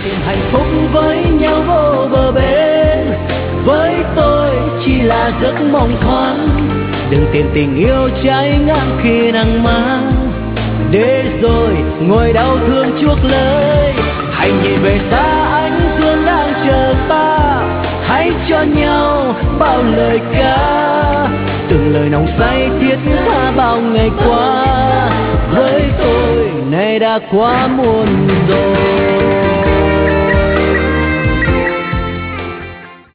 tìm hạnh phúc với nhau vô bờ bến. Với tôi chỉ là giấc mộng thoáng, đừng tìm tình yêu cháy ngang khi nắng mang, để rồi ngồi đau thương chuốc lấy. Hãy nhìn về xa ánh dương đang chờ ta, hãy cho nhau bao lời ca, từng lời nồng say thiết tha bao ngày qua. Với tôi nay đã quá muộn rồi.